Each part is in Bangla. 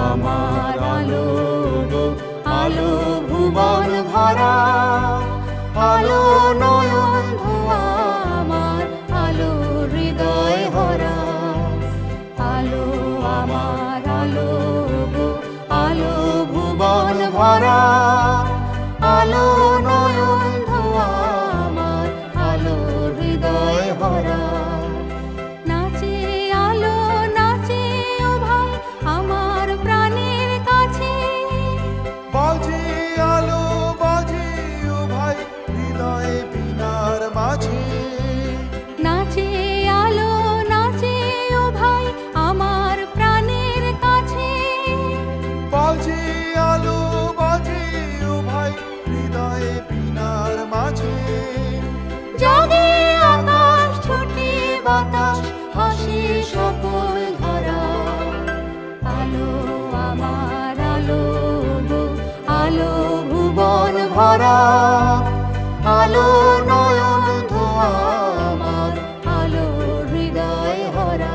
আমার আলো গো আলো ভুবন ভরা, আলো নয়ন ধোয়া আমার আলো হৃদয় ভরা। আলো আমার আলো গো আলো ভুবন ভরা, আলো নয়ন ধোয়া আমার আলো হৃদয় ভরা। নাচে আলো নাচে ও ভাই আমার প্রাণের কাছে, বাজে আলো বাজে ও ভাই হৃদয় বিনার মাঝে। নাচে আলো নাচে ও ভাই আমার প্রাণের কাছে, বাজে আলো বাজে ও ভাই হৃদয় বিনার মাঝে। জাগে আকাশ ছোটে বাতাস হাসি সকল ধরা। আলো আমার আলো গো আলো ভুবন ভরা, আলো নয়ন ধোয়া আমার আলো হৃদয় ভরা।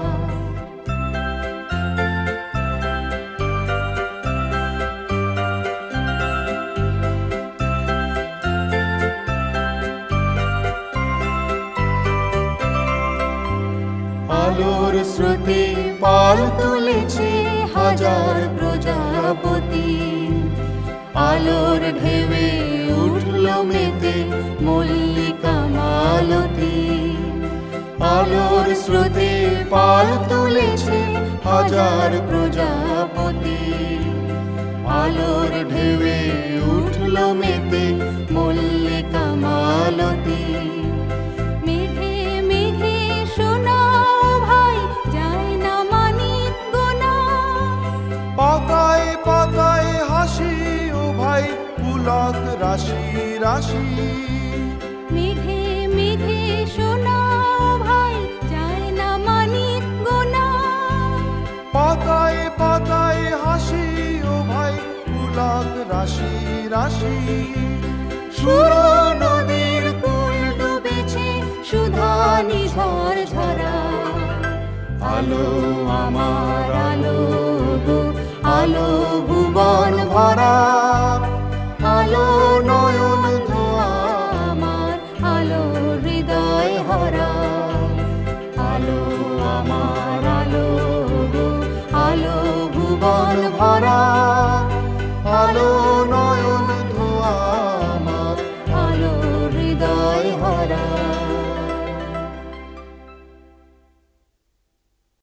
আলোর স্রোতে পাল তুলেছে হাজার প্রজাপতি, আলোর ঢেউয়ে উঠল মেতে মল্লিকা মালতী। আলোর স্রোতে পাল তুলেছে হাজার প্রজাপতি, আলোর ঢেউয়ে উঠল মেতে মল্লিকা মালতী। মেঘে মেঘে শোনাও ভাই যায় না মানিক গোনা, পাতায় পাতায় হাসি ও ভাই পুলক রাশি রাশি। মেঘে মেঘে শোনাও ভাই যায় না মানিক গোনা, পাতায় পাতায় হাসি ও ভাই পুলক রাশি রাশি। সুর নদীর কুল ডুবেছে সুধা নিঝর ঝরা। আলো আমার আলো গো আলো ভুবন ভরা, আলো নয়ন ধোয়া আমার আলো হৃদয় ভরা। আলো আমার আলো গো আলো ভুবন ভরা,